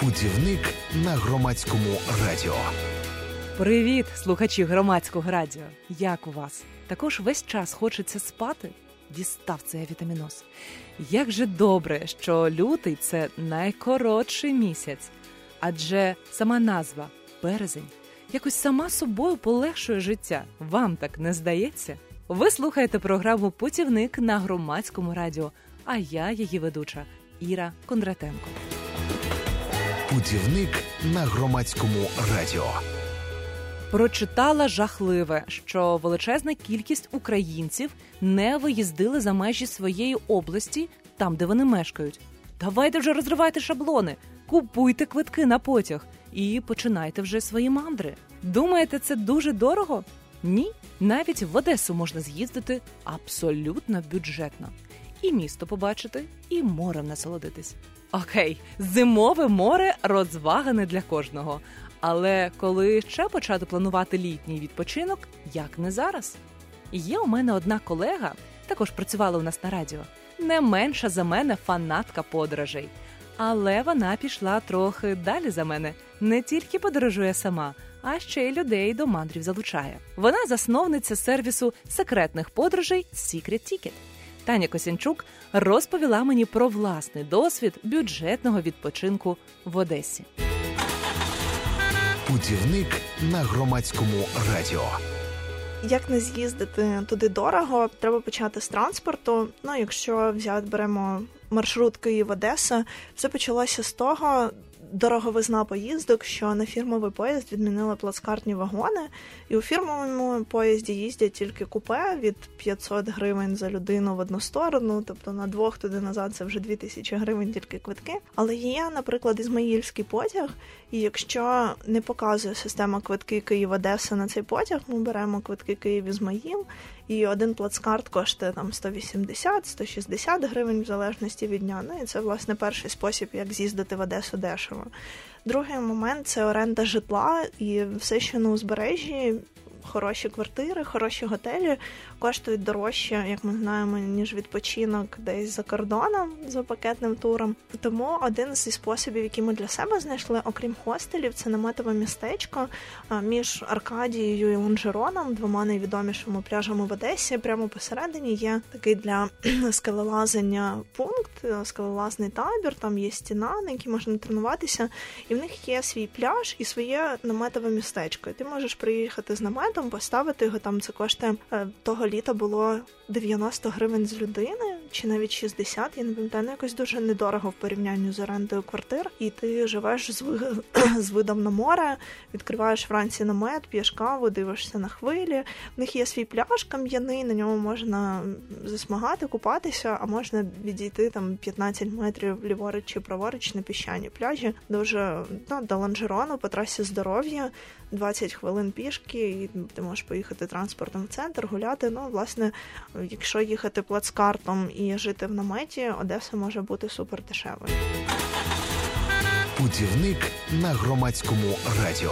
Путівник на Громадському радіо. Привіт, слухачі Громадського радіо. Як у вас? Також весь час хочеться спати? Дістав цей вітаміноз. Як же добре, що лютий – це найкоротший місяць. Адже сама назва – березень якось сама собою полегшує життя. Вам так не здається? Ви слухаєте програму «Путівник» на Громадському радіо, а я її ведуча Іра Кондратенко. Путівник на Громадському радіо. Прочитала жахливе, що величезна кількість українців не виїздили за межі своєї області, там, де вони мешкають. Давайте вже розривайте шаблони, купуйте квитки на потяг і починайте вже свої мандри. Думаєте, це дуже дорого? Ні, навіть в Одесу можна з'їздити абсолютно бюджетно. І місто побачити, і морем насолодитись. Окей, зимове море – розвага не для кожного. Але коли ще почати планувати літній відпочинок, як не зараз? Є у мене одна колега, також працювала у нас на радіо, не менша за мене фанатка подорожей. Але вона пішла трохи далі за мене. Не тільки подорожує сама, а ще й людей до мандрів залучає. Вона засновниця сервісу секретних подорожей Secret Ticket. Таня Косянчук розповіла мені про власний досвід бюджетного відпочинку в Одесі. Путівник на Громадському радіо. Як не з'їздити туди дорого, треба почати з транспорту. Якщо беремо маршрут Київ-Одеса, все почалося з того, дороговизна поїздок, що на фірмовий поїзд відмінили плацкартні вагони, і у фірмовому поїзді їздять тільки купе від 500 гривень за людину в одну сторону, тобто на двох туди-назад це вже 2000 гривень тільки квитки. Але є, наприклад, ізмаїльський потяг, і якщо не показує система квитки Київ-Одеса на цей потяг, ми беремо квитки Київ-Ізмаїл, і один плацкарт коштує 180-160 гривень в залежності від дня. І це, власне, перший спосіб, як з'їздити в Одесу дешево. Другий момент – це оренда житла, і все, що на узбережжі, хороші квартири, хороші готелі коштують дорожче, як ми знаємо, ніж відпочинок десь за кордоном, за пакетним туром. Тому один зі способів, які ми для себе знайшли, окрім хостелів, це наметове містечко між Аркадією і Лонжероном, двома найвідомішими пляжами в Одесі. Прямо посередині є такий для скелелазання пункт, скелелазний табір, там є стіна, на якій можна тренуватися, і в них є свій пляж і своє наметове містечко. І ти можеш приїхати з наметом, поставити його, там це коштує, того літа було 90 гривень з людини, чи навіть 60, я не пам'ятаю, якось дуже недорого в порівнянні з орендою квартир. І ти живеш з видом на море, відкриваєш вранці намет, п'єш каву, дивишся на хвилі. В них є свій пляж кам'яний, на ньому можна засмагати, купатися, а можна відійти 15 метрів ліворуч чи праворуч на піщані пляжі. Дуже до Лонжерону по трасі Здоров'я, 20 хвилин пішки, і ти можеш поїхати транспортом в центр, гуляти. Власне, якщо їхати плацкартом і жити в наметі, Одеса може бути супер дешевою. Путівник на Громадському радіо.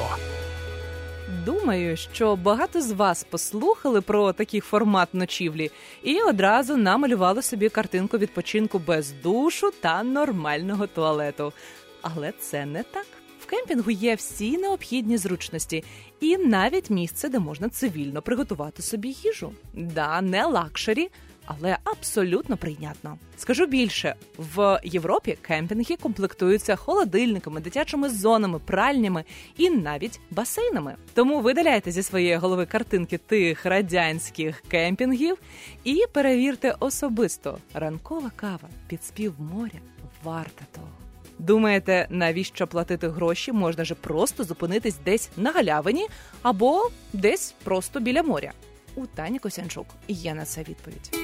Думаю, що багато з вас послухали про такий формат ночівлі і одразу намалювали собі картинку відпочинку без душу та нормального туалету. Але це не так. В кемпінгу є всі необхідні зручності і навіть місце, де можна цивільно приготувати собі їжу. Да, не лакшері, але абсолютно прийнятно. Скажу більше, в Європі кемпінги комплектуються холодильниками, дитячими зонами, пральнями і навіть басейнами. Тому видаляйте зі своєї голови картинки тих радянських кемпінгів і перевірте особисто. Ранкова кава під спів моря варта того. Думаєте, навіщо платити гроші? Можна же просто зупинитись десь на галявині або десь просто біля моря. У Тані Косянчук є на це відповідь.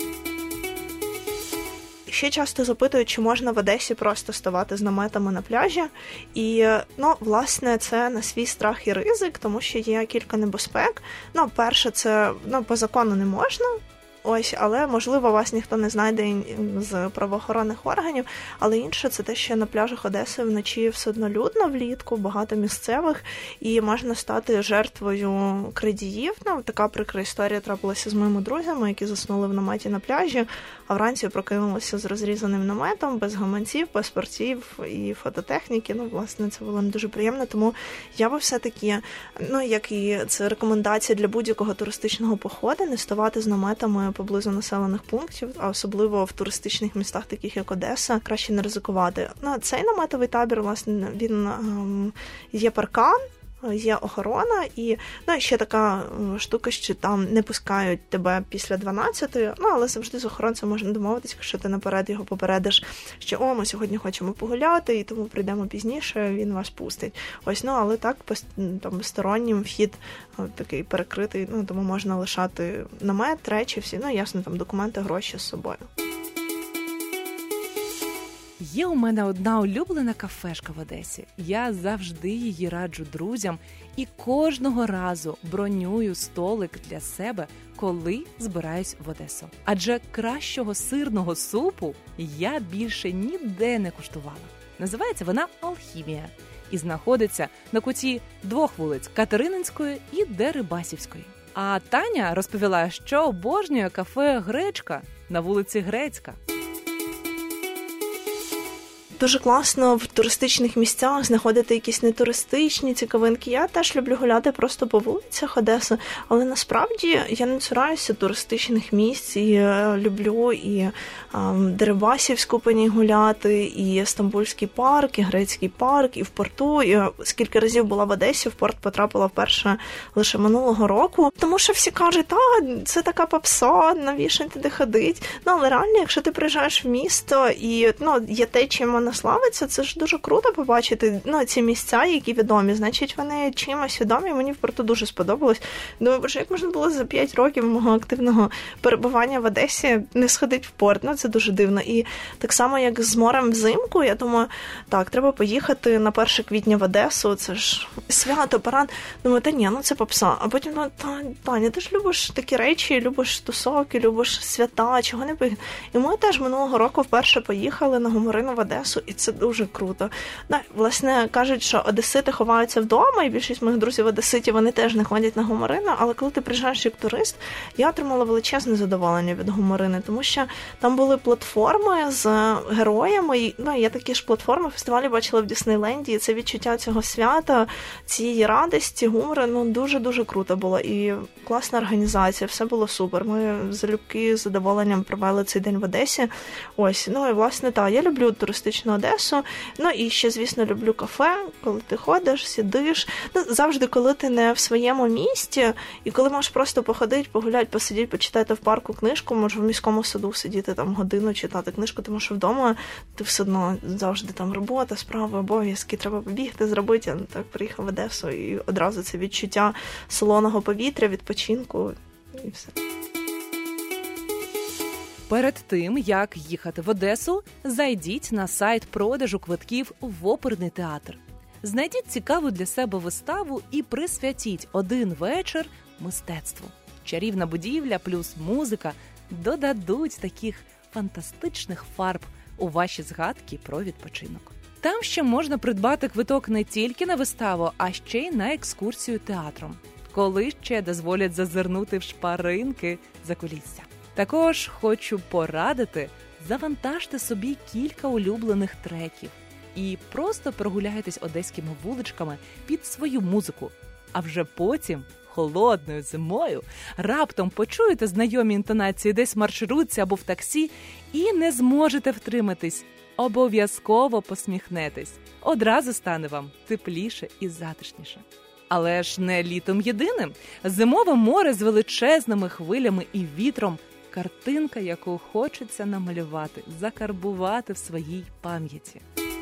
Ще часто запитують, чи можна в Одесі просто ставати з наметами на пляжі. І, власне, це на свій страх і ризик, тому що є кілька небезпек. Перше, це, по закону не можна. Але, можливо, вас ніхто не знайде з правоохоронних органів, але інше – це те, що на пляжах Одеси вночі все одно людно влітку, багато місцевих, і можна стати жертвою крадіїв. Така прикра історія трапилася з моїми друзями, які заснули в наметі на пляжі, а вранці прокинулася з розрізаним наметом, без гаманців, паспортів і фототехніки. Власне, це було не дуже приємно, тому я би все-таки, як і це рекомендація для будь-якого туристичного походу, не ставати з наметами поблизу населених пунктів, а особливо в туристичних містах, таких як Одеса, краще не ризикувати. Цей наметовий табір, власне, він є паркан, є охорона, і ще така штука, що там не пускають тебе після 12-ї, але завжди з охоронцем можна домовитися, якщо ти наперед його попередиш, що ми сьогодні хочемо погуляти, і тому прийдемо пізніше, він вас пустить. Але так, там стороннім вхід такий перекритий, тому можна лишати намет, речі всі, ясно, там документи, гроші з собою. Є у мене одна улюблена кафешка в Одесі. Я завжди її раджу друзям і кожного разу бронюю столик для себе, коли збираюсь в Одесу. Адже кращого сирного супу я більше ніде не куштувала. Називається вона «Алхімія» і знаходиться на куті 2 вулиць – Катерининської і Дерибасівської. А Таня розповіла, що обожнює кафе «Гречка» на вулиці Грецька. Дуже класно в туристичних місцях знаходити якісь нетуристичні цікавинки. Я теж люблю гуляти просто по вулицях Одеси, але насправді я не цураюся туристичних місць і люблю і Дерибасівську по ній гуляти, і Стамбульський парк, і Грецький парк, і в порту. І скільки разів була в Одесі, в порт потрапила вперше лише минулого року. Тому що всі кажуть, це така попса, навіщо туди ходить. Але реально, якщо ти приїжджаєш в місто і є те, чим вона славиться, це ж дуже круто побачити ці місця, які відомі. Значить, вони чимось відомі. Мені в порту дуже сподобалось. Думаю, боже, як можна було за 5 років мого активного перебування в Одесі не сходити в порт? Це дуже дивно. І так само, як з морем взимку, я думаю, так, треба поїхати на 1 квітня в Одесу, це ж свято, парад. Думаю, це попса. А потім, Таня, ти ж любиш такі речі, любиш тусовки, любиш свята, чого не поїхати. І ми теж минулого року вперше поїхали на Гоморину в Одесу, і це дуже круто. Власне, кажуть, що одесити ховаються вдома, і більшість моїх друзів одеситів, вони теж не ходять на Гоморину, але коли ти приїжджаєш як турист, я отримала величезне задоволення від Гоморини, тому що там були платформи з героями, і я такі ж платформи в фестивалі бачила в Діснейленді, і це відчуття цього свята, цієї радості, гумору, дуже-дуже круто було, і класна організація, все було супер. Ми залюбки з задоволенням провели цей день в Одесі. І власне, я люблю туристичну Одесу, і ще, звісно, люблю кафе, коли ти ходиш, сидиш, завжди, коли ти не в своєму місті, і коли можеш просто походити, погуляти, посидіти, почитати в парку книжку, може в міському саду сидіти там годину, читати книжку, тому що вдома ти все одно завжди там робота, справи, обов'язки, треба побігти, зробити, так приїхав в Одесу, і одразу це відчуття солоного повітря, відпочинку, і все. Перед тим, як їхати в Одесу, зайдіть на сайт продажу квитків в оперний театр. Знайдіть цікаву для себе виставу і присвятіть один вечір мистецтву. Чарівна будівля плюс музика додадуть таких фантастичних фарб у ваші згадки про відпочинок. Там ще можна придбати квиток не тільки на виставу, а ще й на екскурсію театром. Коли ще дозволять зазирнути в шпаринки закулісся. Також хочу порадити, завантажте собі кілька улюблених треків і просто прогуляйтесь одеськими вуличками під свою музику. А вже потім, холодною зимою, раптом почуєте знайомі інтонації десь в маршрутці або в таксі і не зможете втриматись. Обов'язково посміхнетесь. Одразу стане вам тепліше і затишніше. Але ж не літом єдиним. Зимове море з величезними хвилями і вітром – картинка, яку хочеться намалювати, закарбувати в своїй пам'яті.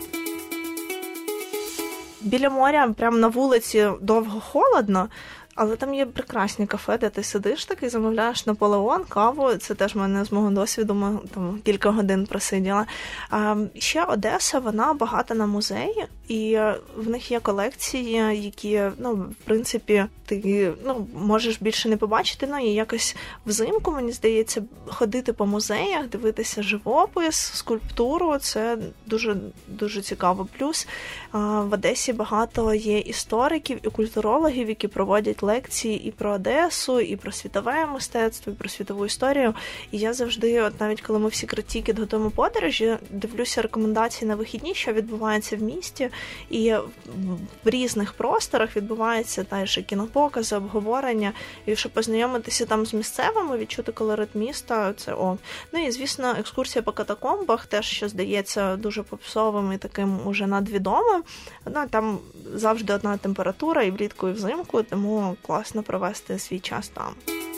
Біля моря, прямо на вулиці, довго холодно, але там є прекрасні кафе, де ти сидиш такий, замовляєш Наполеон, каву. Це теж в мене з мого досвіду, ми там кілька годин просиділа. Ще Одеса, вона багата на музеї, і в них є колекції, які, в принципі, ти можеш більше не побачити. І якось взимку, мені здається, ходити по музеях, дивитися живопис, скульптуру, це дуже, дуже цікаво. Плюс в Одесі багато є істориків і культурологів, які проводять лекції і про Одесу, і про світове мистецтво, і про світову історію. І я завжди, навіть коли ми всі Критіки готуємо подорожі, дивлюся рекомендації на вихідні, що відбувається в місті, і в різних просторах відбувається теж кінопокази, обговорення, і щоб познайомитися там з місцевими, відчути колорит міста, це і, звісно, екскурсія по катакомбах, теж, що здається дуже попсовим і таким уже надвідомим. Там завжди одна температура і влітку, і взимку, тому класно провести свій час там.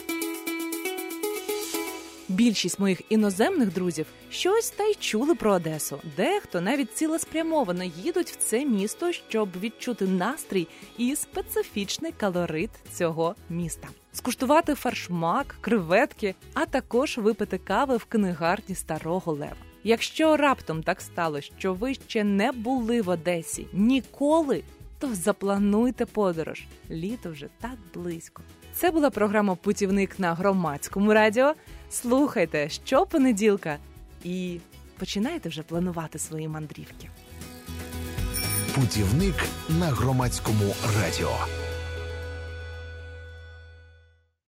Більшість моїх іноземних друзів щось та й чули про Одесу. Дехто навіть цілеспрямовано їдуть в це місто, щоб відчути настрій і специфічний колорит цього міста. Скуштувати фаршмак, креветки, а також випити кави в книгарні Старого Лева. Якщо раптом так сталося, що ви ще не були в Одесі ніколи, то заплануйте подорож. Літо вже так близько. Це була програма «Путівник» на Громадському радіо. Слухайте щопонеділка і починайте вже планувати свої мандрівки. «Путівник» на Громадському радіо.